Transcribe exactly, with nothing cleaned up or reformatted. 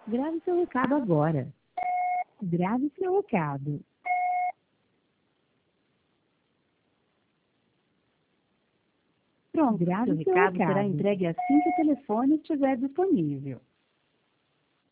Grave seu recado agora. Grave seu recado. Pronto, grave seu recado será entregue assim que o telefone estiver disponível.